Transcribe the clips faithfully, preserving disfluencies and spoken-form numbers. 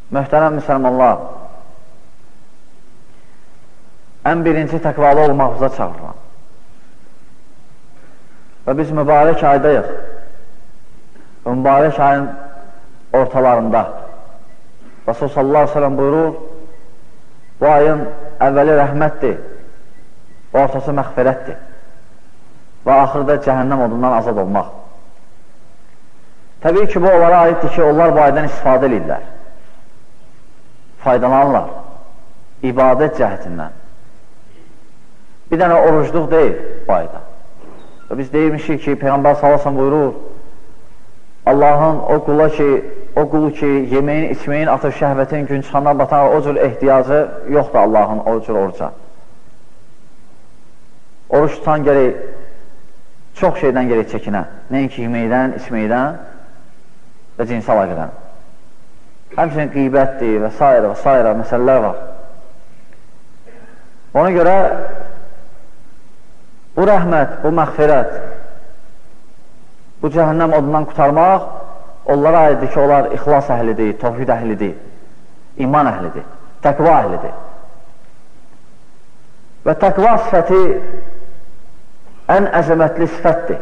Möhtərəm müsəlmanlar, ən birinci təqvalı olmağımıza çağırıram. Və biz mübarək aydayıq. Və mübarək ayın ortalarında Rasul sallallahu aleyhi ve sellem buyurur, bu ayın əvvəli rəhmətdir, ortası məğfirətdir və axırda cəhənnəm odundan azad olmaq. Təbii ki, bu onlara aiddir ki, onlar bu aydan istifadə edirlər, faydalanırlar, ibadət cəhətindən. Bir dənə orucluq deyil bu ayda. Və biz deyirmişik ki, Peyğəmbər sallallahu aleyhi ve sellem buyurur, Allahın o qula ki, o qulu ki, yeməyin, içməyin, atır şəhvətin, gün çıxandan batan o cür ehtiyacı yoxdur Allahın o cür oruca. Oruç tutan gerək, çox şeydən gerək çəkinə. Nəinki yeməkdən, içməkdən və cinsi əlaqədən. Həmçinin qeybətdir və s. və s. məsələlər var. Ona görə bu rəhmət, bu məğfirət, bu cəhənnəm odundan qutarmaq onlara aiddir ki, onlar ixlas əhlidir, tövhid əhlidir, iman əhlidir, təqva əhlidir. Və təqva sifəti ən əzəmətli sifətdir,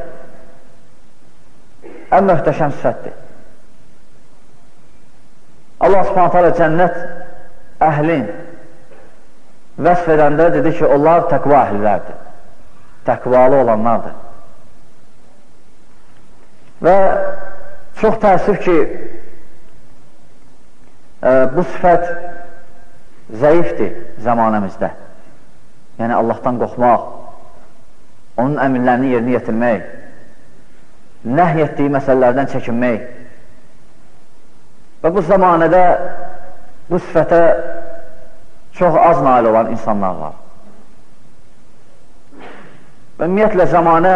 ən möhtəşəm sifətdir. Allah subhanət hələ cənnət əhlin vəsf edəndə dedi ki, onlar təqva əhlilərdir, təqvalı olanlardır. Və çox təəssüf ki, e, bu sifət zəifdir zəmanəmizdə. Yəni, Allahdan qorxmaq, onun əmirlərini yerinə yetirmək, nəhy etdiyi məsələlərdən çəkinmək və bu zamanədə bu sifətə çox az nail olan insanlar var. Və ümumiyyətlə, zamanə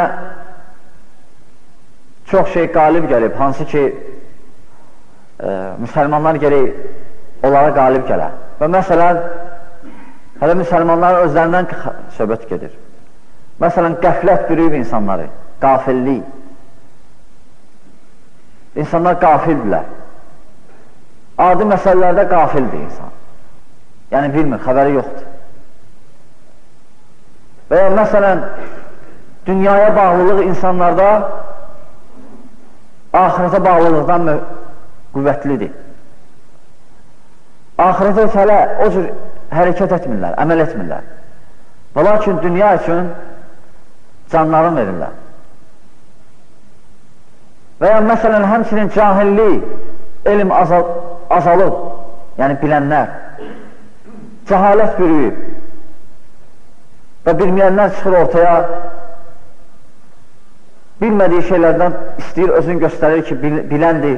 çox şey qalib gəlib, hansı ki, e, müsəlmanlar gəlib onlara qalib gələr. Və məsələn, hələ müsəlmanlar özlərindən söhbət gedir. Məsələn, qəflət bürüyüb insanları, qafillik. İnsanlar qafildirlər. Adi məsələlərdə qafildir insan. Yəni, bilmir, xəbəri yoxdur. Və ya məsələn, dünyaya bağlılıq insanlarda ahirətə bağlılıqdan qüvvətlidir. Ahirətə hələ o cür hərəkət etmirlər, əməl etmirlər. Və lakin dünya üçün canlarını verirlər. Və ya məsələn, həmçinin cahillik, elm azal, azalıb, yəni bilənlər, cəhalət bürüyüb və bilməyənlər çıxır ortaya, bilmədiyi şeylərdən istəyir, özünü göstərir ki, bil, biləndir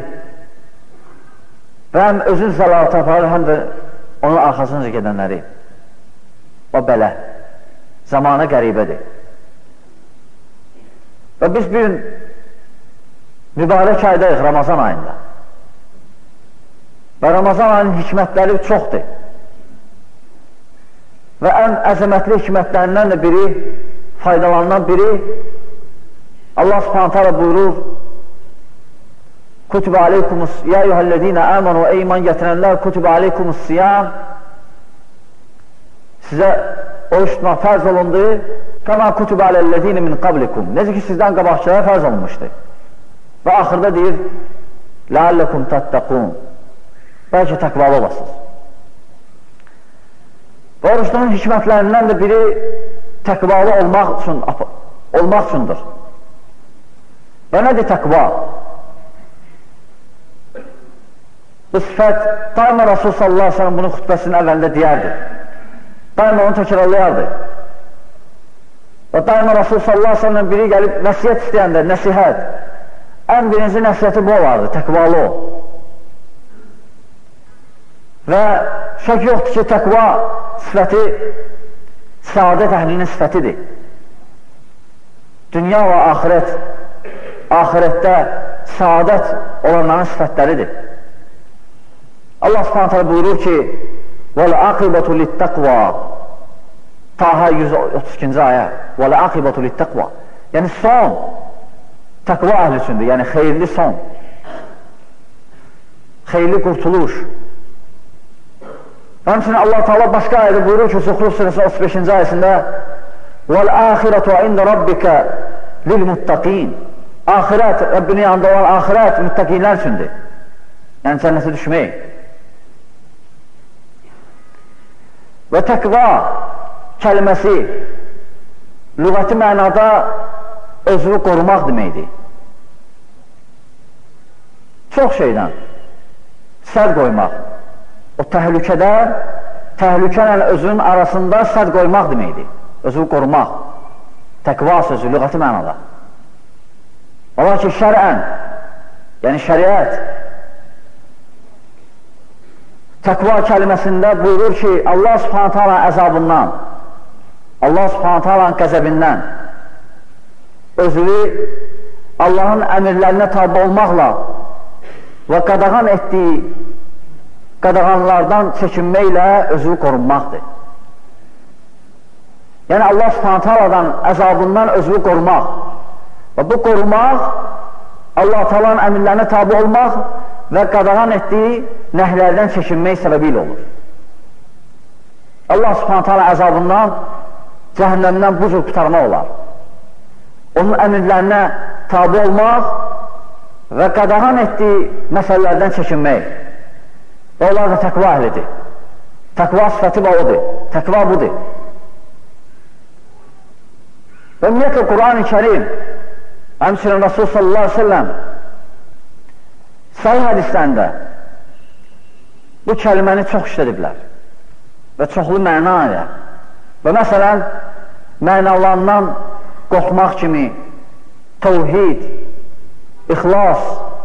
və həm özün zəlalət aparır, həm də onun arxasınca gedənləri. O belə, zamana qəribədir. Və biz bir gün mübarək aydayıq Ramazan ayında və Ramazan ayının hikmətləri çoxdur və ən əzəmətli hikmətlərindən də biri, faydalanan biri Allah subhanət hələ buyurur, Kutubə aleykumus, ya eyyuhəllədinə əmənu və iman gətirənlər, kutubə aleykumus siyam, sizə oruç tutmaq fərz olundu, kəmə kutubə aləllədinə min qablikum, necə ki sizdən qabaqçılara fərz olunmuşdur. Və axırda deyir, ləalləkum təttəqun, bəlkə təqvalı olasınız. Və oruçluğun hikmətlərindən də biri təqvalı olmaq üçün, olmaq üçündür. Və nədir təqva? Bu sifət, daima Rasul sallallahu aleyhi ve sellem bunun xütbəsinin əvvəlində deyərdi. Daima onu təkrarlayardı. Və daima Rasul sallallahu aleyhi ve sellem biri gəlib nəsiyyət istəyəndə, nəsihət, ən birinci nəsiyyəti bu olardı, təqvalı o. Və şək yoxdur ki, təqva sifəti səadət əhlinin sifətidir. Dünya və axirət, axirətdə səadət olanların sifətləridir. Allah subhanət hələ buyurur ki, وَالْعَقِبَةُ لِلْتَقْوَى Taha yüz otuz ikinci ayə وَالْعَقِبَةُ لِلْتَقْوَى Yəni son təqva əhli üçündür, yəni xeyirli son, xeyirli qurtuluş, Həmçinin Allah Teala başqa ayədə buyurur ki, Zuhruf surəsi otuz beşinci ayəsində وَالْآخِرَةُ عِنْدَ رَبِّكَ لِلْمُتَّقِينَ Ahirət, Rəbbinin yanında olan ahirət müttəqinlər üçündür. Yəni cənnətə düşmək. Və təqva kəlməsi lüğəti mənada özünü qorumaq deməkdir. Çox şeydən səd qoymaq. O təhlükədə, təhlükənlə özünün arasında səd qoymaq deməkdir. Özünü qorumaq. Təqva sözü, lüğəti mənada. Ola ki, şərən, yəni şəriət, təqva kəlməsində buyurur ki, Allah subhanət hala əzabından, Allah subhanət hala qəzəbindən özünü Allahın əmirlərinə tabi olmaqla və qadağan etdiyi qadağanlardan çəkinməklə özünü qorunmaqdır. Yəni Allah subhanət haladan əzabından özünü qorumaq və bu qorumaq Allah talanın əmirlərinə tabi olmaq və qadağan etdiyi nəhlərdən çəkinmək səbəbi ilə olur. Allah subhanət hala əzabından, cəhənnəmdən bu cür qutarmaq olar. Onun əmirlərinə tabi olmaq və qadağan etdiyi məsələlərdən çəkinmək. Və onlar da təqva əhlidir. Təqva sifəti və odur. Təqva budur. Və ümumiyyətlə, Quran-ı Kərim, həmçinin Rasul sallallahu aleyhi ve sellem sahih hədislərində bu kəlməni çox işlədiblər və çoxlu məna ilə və məsələn, mənalarından qorxmaq kimi təvhid, ixlas,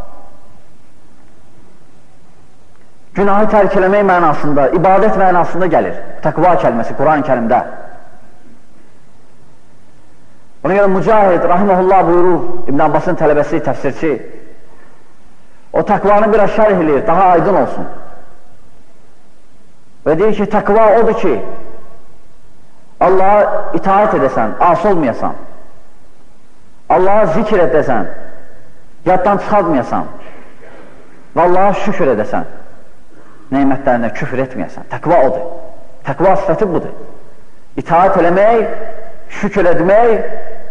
günahı tərk eləmək mənasında, ibadət mənasında gəlir təqva kəlməsi Quran-ı Kərimdə. Ona görə Mücahid, rahiməhullah buyurur, İbn Abbasın tələbəsi, təfsirçi, o təqvanı biraz şərh edir, daha aydın olsun. Və deyir ki, təqva odur ki, Allah'a itaat edəsən, asi olmayasan, Allah'a zikr edəsən, yaddan çıxartmayasan və Allah'a şükür edəsən, neymətlərinə küfür etməyəsən. Təqva odur. Təqva sifəti budur. İtaat eləmək, şükür etmək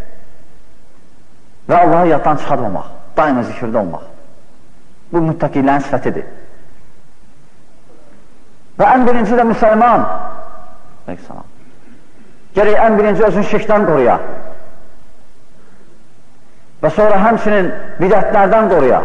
və Allah'a yaddan çıxartmamaq, daima zikirdə olmaq. Bu müttəqilərin sifətidir. Və ən birinci də müsəlman gərək ən birinci özünü şirkdən qoruya və sonra həmçinin bidətlərdən qoruya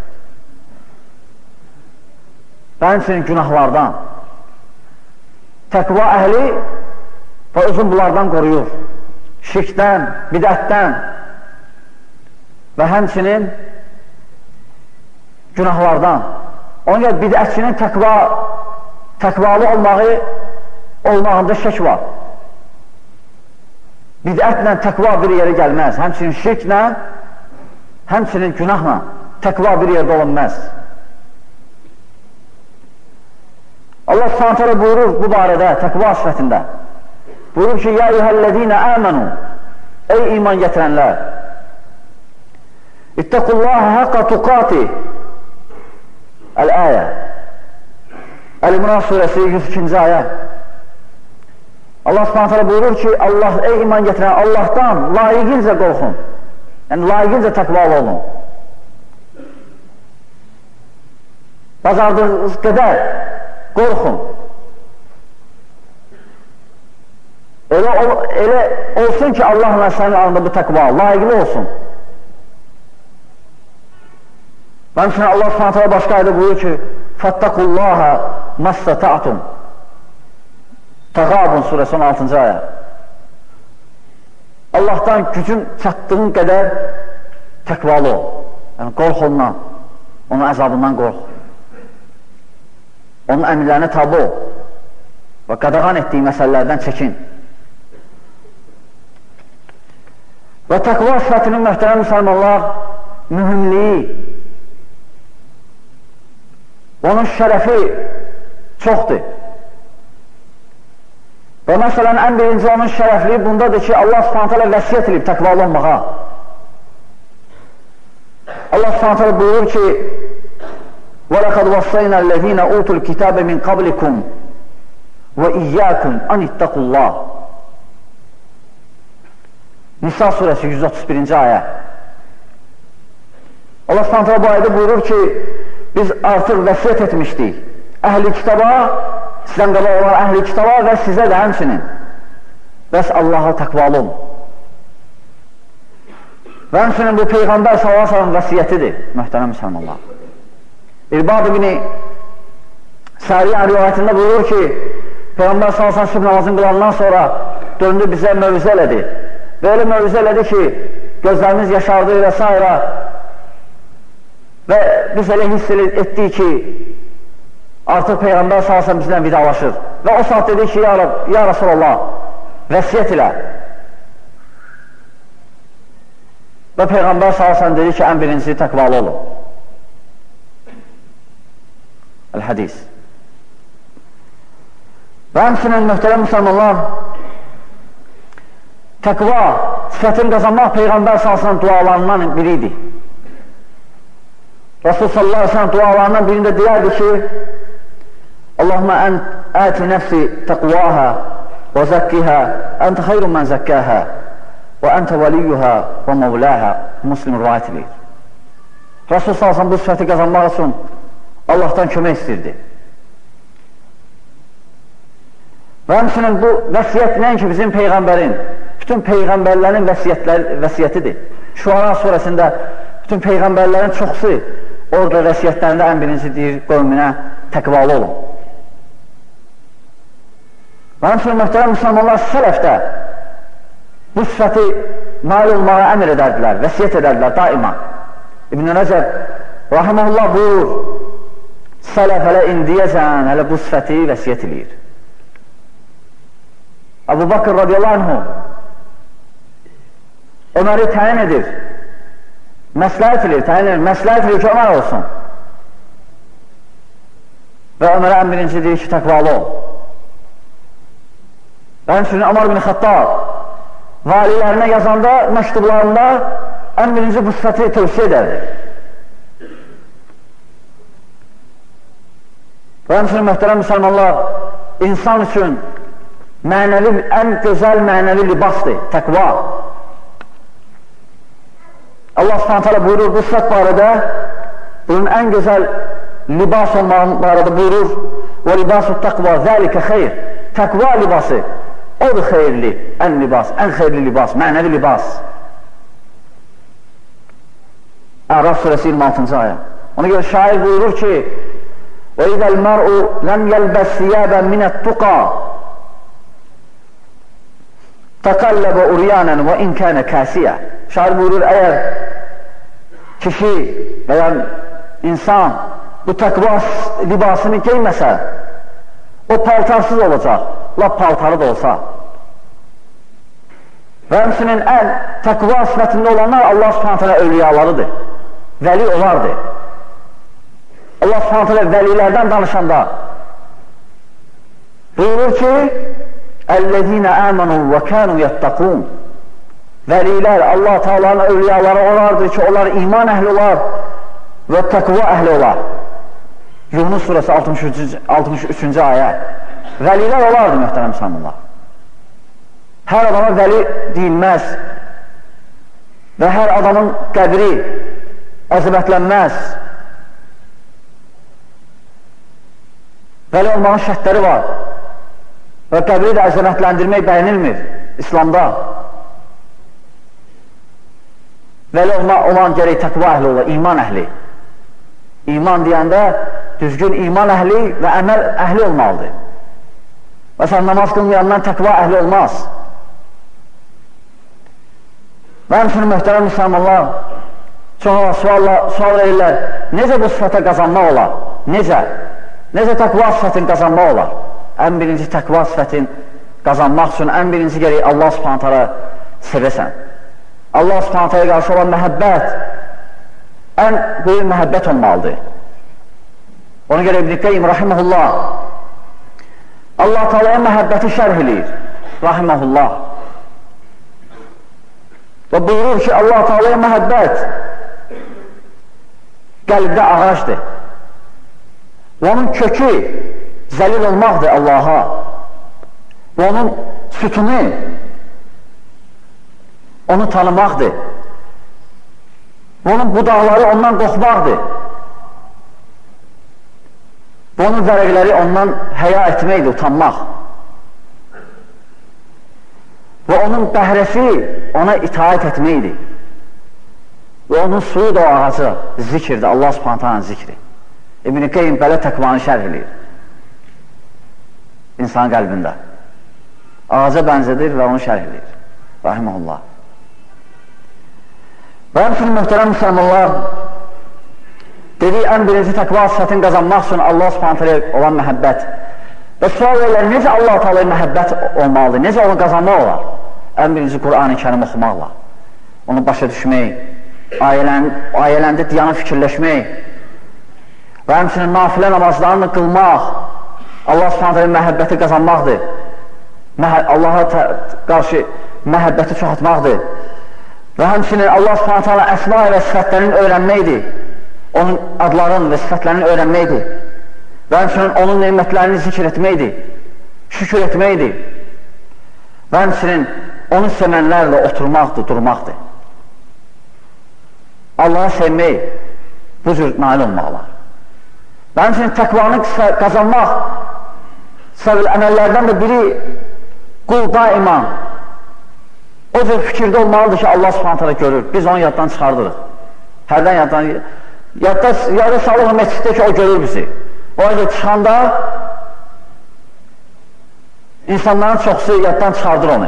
və həmçinin günahlardan. Təqva əhli və özün bunlardan qoruyur. Şirkdən, bidətdən və həmçinin günahlardan. Ona görə bidətçinin təqva, təqvalı olmağı olmağında şək var. Bidətlə təqva bir yerə gəlməz. Həmçinin şirklə, həmçinin günahla təqva bir yerdə olunməz. Allah subhanət hələ buyurur bu barədə, təqva sifətində. Buyurur ki, ya eyyuhəl-ləzīnə əmənu, ey iman gətirənlər, İttəqullaha haqqa tuqati Əl-əyə Əl-İmran surəsi yüz ikinci ayə. Allah subhanət hələ buyurur ki, Allah, ey iman gətirən, Allahdan layiqincə qorxun. Yəni, layiqincə təqvalı olun. Bacardığınız qədər qorxun. Elə, elə olsun ki, Allahla sənin arasında bu təqva layiqli olsun. Və həmçinin Allah subhanət hələ başqa ayda buyurur ki, Fattaqullaha mastata'tum Təğabun surəsi on altıncı ayə. Allahdan gücün çatdığın qədər təqvalı ol. Yəni, qorx ondan, onun əzabından qorx. Onun əmirlərinə tabi ol və qadağan etdiyi məsələlərdən çəkin. Və təqva sifətinin möhtərəm müsəlmanlar mühümliyi, onun şərəfi çoxdur. Və məsələn, ən birinci onun şərəfliyi bundadır ki, Allah subhanət hələ vəsiyyət edib təqvalı olmağa. Allah subhanət hələ buyurur ki, وَلَقَدْ وَصَّيْنَا الَّذ۪ينَ اُوتُوا الْكِتَابَ مِنْ قَبْلِكُمْ və iyyəkum an ittaqullah. Nisa surəsi yüz otuz birinci ayə. Allah Subhanahu bu ayədə buyurur ki, biz artıq vəsiyyət etmişdik əhli kitaba, sizdən qabaq olan əhli kitaba və sizə də həmçinin. Bəs Allaha təqvalı olun. Və həmçinin bu Peyğəmbər sallallahu əleyhi və səlləm vəsiyyətidir, möhtərəm müsəlmanlar. İrbad ibn Sariyyən rivayətində buyurur ki, Peyğəmbər sallallahu əleyhi və səlləm sübh namazını qılandan sonra döndü bizə mövizə elədi. Və elə mövizə elədi ki, gözlərimiz yaşardı və s. Və biz elə hiss etdik ki, artıq Peyğəmbər sallallahu əleyhi və səlləm bizdən vidalaşır. Və o saat dedi ki, ya, Rab, ya Rasulallah, vəsiyyət ilə. Və Peyğəmbər sallallahu əleyhi və səlləm dedi ki, ən birincisi təqvalı olun. El-Hədis. Və həmçinin möhtərəm müsəlmanlar, təqva sifətini qazanmaq Peyğəmbər sallallahu əleyhi və səlləm dualarından biriydi. Rasul sallallahu əleyhi və səlləm dualarından birində deyərdi ki, Allahümə əti nəfsi təqvaha və zəkkihə, əntə xeyrun mən zəkkəhə və əntə vəliyyuhə və məvləhə. Müslim rivayət edir. Rasul sallallahu əleyhi və səlləm bu sifəti qazanmaq üçün Allahdan kömək istirdi. Və həmçinin bu vəsiyyət nəinki bizim Peyğəmbərin, bütün Peyğəmbərlərin vəsiyyətidir. Şuara surəsində bütün Peyğəmbərlərin çoxsu orada vəsiyyətlərində ən birinci deyir, qövmünə təqvalı olun. Və həmçinin möhtərəm müsəlmanlar sələfdə bu sifəti nail olmağa əmr edərdilər, vəsiyyət edərdilər daima. İbn-i Rəcəb rahiməhullah buyurur, sələf hələ indiyəcən hələ bu sifəti vəsiyyət edir. Əbu Bakır radiyallahu anhu Öməri təyin edir, məsləhət edir, təyin edir, məsləhət edir ki, Ömər olsun. Və Ömərə ən birinci deyir ki, təqvalı ol. Və həmçinin Ömər bin Xəttab valilərinə yazanda, məktublarında ən birinci bu sifəti tövsiyə edərdi. Və həmçinin möhtərəm müsəlmanlar, insan üçün mənəvi, ən gözəl mənəvi libasdır, təqva. Allah subhanət hələ buyurur bu sifət barədə, bunun ən gözəl libas olmağın barədə buyurur və libasu təqva, zəlikə xeyr. Təqva libası, odur xeyirli, ən libas, ən xeyirli libas, mənəvi libas. Əraf surəsi iyirmi altıncı ayə. Ona görə şair buyurur ki, وَإِذَا الْمَرْءُ لَمْ يَلْبَسْ ثِيَابًا مِنَ التُّقَى تَقَلَّبَ اُرْيَانًا وَاِنْ كَانَ كَاسِيًا. Şair buyurur, əgər kişi veya insan bu təqva libasını geyməsə, o paltarsız olacaq, lap paltarı da olsa. Və həmçinin ən təqva sifətində olanlar Allah subhanətə alə övliyalarıdır, vəli olardır. Allah subhanətə alə vəlilərdən danışanda buyurur ki, اَلَّذ۪ينَ آمَنُوا وَكَانُوا يَتَّقُونَ. Vəlilər, Allah Teala'nın övliyaları olardır ki, onlar iman əhli olar və təqva əhli olar. Yunus surəsi altmış üçüncü ayə. Vəlilər olardır, möhtərəm müsəlmanlar. Hər adama vəli deyilməz və hər adamın qəbri əzəmətlənməz. Vəli olmağın şərtləri var və qəbri də əzəmətləndirmək bəyənilmir İslamda. Vəli olan gərək təqva əhli olar, iman əhli. İman deyəndə düzgün iman əhli və əməl əhli olmalıdır. Məsələn, namaz qılmayandan təqva əhli olmaz. Və həmçinin möhtərəm müsəlmanlar çoxu sual verirlər, necə bu sifətə qazanmaq olar? Necə? Necə təqva sifətini qazanmaq olar? Ən birinci təqva sifətini qazanmaq üçün ən birinci gərək Allah subhanət hələ sevəsən. Allah subhanət hələ qarşı olan məhəbbət ən böyük məhəbbət olmalıdır. Ona görə İbn-i Qeym rahiməhullah Allah Teala'ya məhəbbəti şərh edir rahiməhullah və buyurur ki, Allah Teala'ya məhəbbət qəlbdə ağacdır və onun kökü zəlil olmaqdır Allaha Bu onun sütunu, onu tanımaqdır. Bu onun budaqları ondan qoxmaqdır. Bu onun vərəqləri ondan həya etməkdir, utanmaq. Və onun bəhrəsi ona itaət etməkdir. Və onun suyu da o ağacı zikirdir, Allah Subhanahu Taala'nın zikri. İbn-i Qeym belə təqvanı şərh edir insan qəlbində. Ağaca bənzədir və onu şərh edir. Rahiməhullah. Və həmçinin möhtərəm müsəlmanlar, dedik, ən birinci təqva sifətini qazanmaq üçün Allah Subhanahu Taala'ya olan məhəbbət. Və sual verirlər, necə Allah Taala'ya məhəbbət olmalıdır, necə onu qazanmaq olar? Ən birinci Qur'an-ı Kərim oxumaqla, onu başa düşmək, ayələn, ayələndə diyanı fikirləşmək və həmçinin nafilə namazlarını qılmaq, Allah Subhanahu Taala'ya məhəbbəti qazanmaqdır. Məhə Allaha qarşı məhəbbəti çoxaltmaqdır. Və həmçinin Allah Subhanahu Taala əsma və sifətlərini öyrənməkdir. Onun adlarının və sifətlərini öyrənməkdir. Və həmçinin onun nemətlərini zikr etməkdir. Şükür etməkdir. Və həmçinin onu sevənlərlə oturmaqdır, durmaqdır. Allah'a sevmək, bu cür nail olmaqlar. Və həmçinin təqvanı qazanmaq səbəb əməllərdən də biri qul daima o cür fikirdə olmalıdır ki, Allah Subhanahu Taala görür. Biz onu yaddan çıxardırıq. Hərdən yaddan, yadda, yadda salıq məsciddə ki, o görür bizi. O yüzden çıxanda insanların çoxsu yaddan çıxardır onu.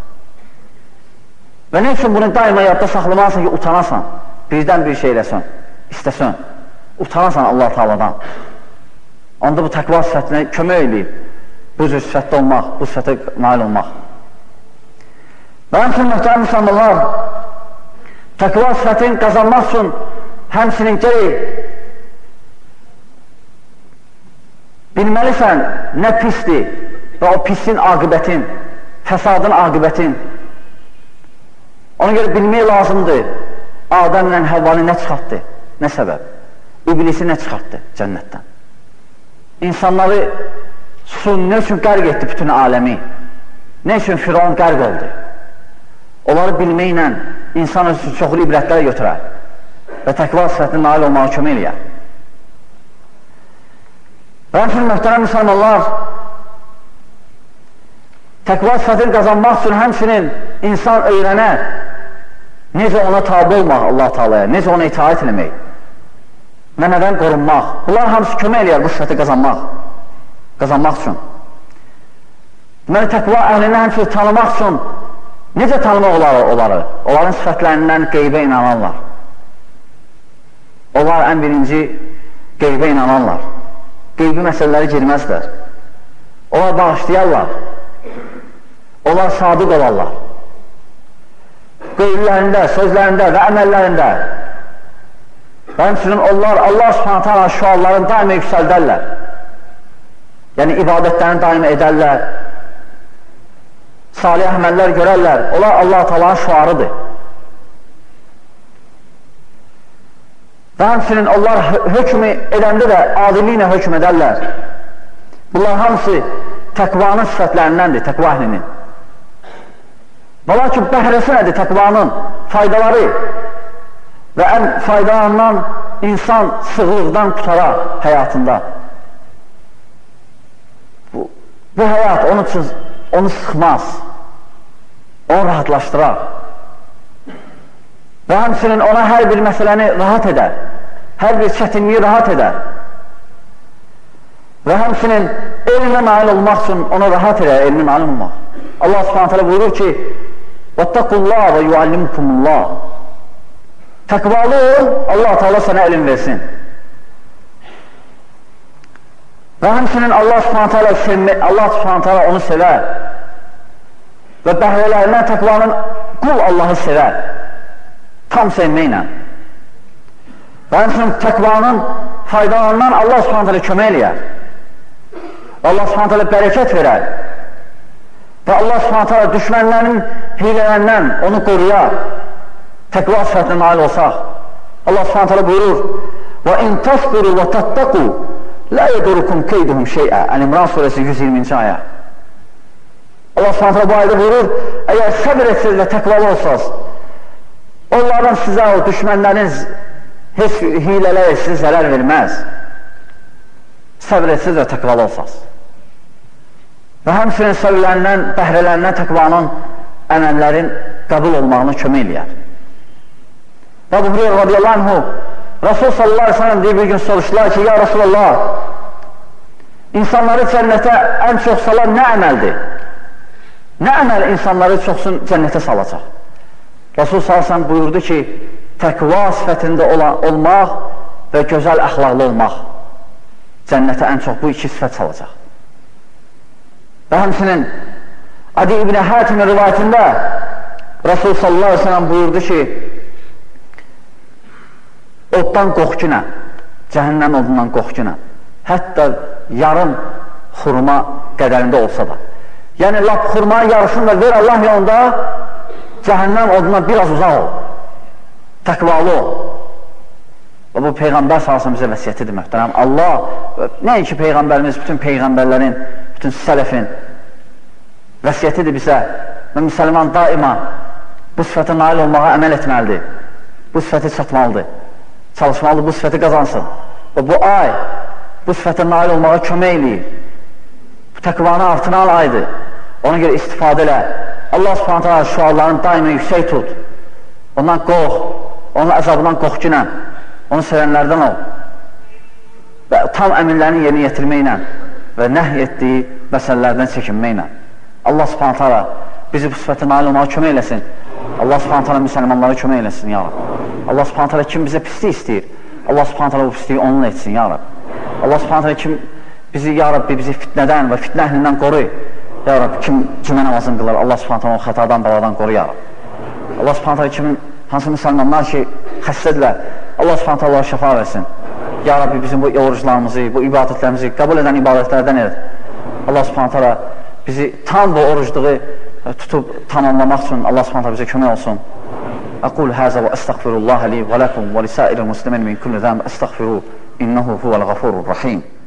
Və nə üçün bunu daima yadda saxlamalısan ki, utanasan, birdən bir şey eləsən, istəsən, utanasan Allah Taala'dan. Onda bu təqva sifətinə kömək eləyib, bu cür sifətdə olmaq, bu sifətə nail olmaq. Və həmçinin möhtərəm müsəlmanlar, təqva sifətini qazanmaq üçün həmçinin gərək bilməlisən nə pisdir və o pisin aqibətin, fəsadın aqibətin. Ona görə bilmək lazımdır, Adəmlə Həvvanı nə çıxartdı, nə səbəb? İblisi nə çıxartdı cənnətdən? İnsanları su nə üçün qərq etdi bütün aləmi? Nə üçün Firavun qərq oldu? Onları bilməklə insan öz üçün çoxlu ibrətlərə götürər və təqva sifətinə nail olmağa kömək eləyər. Və həmçinin möhtərəm müsəlmanlar, təqva sifətini qazanmaq üçün həmçinin insan öyrənər necə ona tabi olmaq Allah Taala'ya, necə ona itaət eləmək, nədən qorunmaq. Bunlar hamısı kömək eləyər bu sifəti qazanmaq, qazanmaq üçün. Deməli, təqva əhlini həmçinin tanımaq üçün necə tanımaq olar onları? Onların sifətlərindən qeybə inanarlar. Onlar ən birinci qeybə inanarlar. Qeybi məsələləri girməzlər. Onlar bağışlayarlar. Onlar sadiq olarlar. Qeyblərində, sözlərində və əməllərində. Və həmçinin onlar Allah Subhanahu Taala şüarlarını daima yüksəldərlər. Yəni ibadətlərini daima edərlər. Salih əməllər görərlər. Onlar Allah Taala'nın şüarıdır. Və həmçinin onlar hökmü edəndə də adilliklə hökm edərlər. Bunlar hamısı təqvanın sifətlərindəndir, təqva əhlinin. Və lakin bəhrəsi nədir təqvanın? Faydaları və ən faydalanan insan sığlıqdan qutarar həyatında. Bu, bu həyat onun üçün onu sıxmaz, onu rahatlaşdırar. Və həmçinin ona hər bir məsələni rahat edər, hər bir çətinliyi rahat edər. Və həmçinin elmə nail olmaq üçün ona rahat edər, elmə nail olmaq. Allah Subhanahu Taala buyurur ki, وَاتَّقُوا وَيُعَلِّمْكُمُ اللّٰهِ Təqvalı ol, Allah Taala sənə elm versin. Və həmçinin Allah Subhanahu Taala sevmə, Allah Subhanahu Taala onu sevər. Və bəhrələrindən təqvanın qul Allahı sevər. Tam sevməklə. Və həmçinin təqvanın faydalarından Allah Subhanahu Taala kömək eləyər. Allah Subhanahu Taala bərəkət verər. Və Allah Subhanahu Taala düşmənlərinin hilələrindən onu qoruyar. Təqva sifətinə nail olsaq. Allah Subhanahu Taala buyurur: "Və in tasbiru və tattaqu la yedurukum keyduhum şey'a." Əl-İmran surəsi yüz iyirminci ayə. Allah Subhanahu bu ayda buyurur, əgər səbr etsiniz və təqvalı olsanız, onların sizə o düşmənləriniz heç hilələr sizi zərər verməz. Səbr etsiniz və təqvalı olsanız. Və həmçinin səbirlərindən, bəhrələrindən təqvanın əməllərin qəbul olmağına kömək eləyər. Və Əbu Hüreyrə radiyallahu anhu Rasul sallallahu aleyhi ve sellem diye bir gün soruşdular ki, ya Resulallah, insanları cənnətə ən çox salan nə əməldir? Nə əməl insanları çoxsun cənnətə salacaq? Rasul sallallahu aleyhi ve sellem buyurdu ki, təqva sifətində olmaq və gözəl əxlaqlı olmaq cənnətə ən çox bu iki sifət salacaq. Və həmçinin Adi İbn Hatimin rivayətində Rasul sallallahu aleyhi ve sellem buyurdu ki, oddan qorxuna, cəhənnəm odundan qorxuna, hətta yarım xurma qədərində olsa da. Yəni, lap xurmanın yarısını da ver Allah yolunda, cəhənnəm odundan biraz uzaq ol, təqvalı ol. Və bu Peyğəmbər sallallahu bizə vəsiyyətidir, möhtərəm. Allah, nəinki Peyğəmbərimiz, bütün Peyğəmbərlərin, bütün sələfin vəsiyyətidir bizə və müsəlman daima bu sifətə nail olmağa əməl etməlidir, bu sifəti çatmalıdır, çalışmalıdır, bu sifəti qazansın. Və bu ay bu sifətə nail olmağa kömək eləyir, bu təqvanı artıran aydır, ona görə istifadə elə. Allah subhanət hala şüarlarını daima yüksək tut, ondan qorx, onun əzabından qorxuna, onu sevənlərdən ol və tam əmirlərini yerinə yetirməklə və nəhy etdiyi məsələlərdən çəkinməklə. Allah subhanət hala bizi bu sifətə nail olmağa kömək eləsin. Allah subhanət hala müsəlmanları kömək eləsin, ya Rab. Allah subhanət hala kim bizə pislik istəyir, Allah subhanət hala bu pisliyi onunla etsin, ya Rab. Allah subhanət hala kim bizi, ya Rabbi, bizi fitnədən və fitnə əhlindən qoru, ya Rab, kim cümə namazını qılar, Allah subhanət hala o xətadan, baladan qoru, ya Rab. Allah subhanət hala kimin, hansı müsəlmanlar ki, xəstədirlər, Allah subhanət hala şəfa versin. Ya Rabbi, bizim bu oruclarımızı, bu ibadətlərimizi qəbul edən ibadətlərdən edir. Allah subhanət hala bizi tam bu orucluğu tutub tamamlamaq üçün Allah subhanət hala bizə kömək olsun. Aqul həzə və əstəğfirullah li və ləkum və lisəiril muslimin min kulli zəm əstəğfiru innehu huvəl-ğafurur rahim.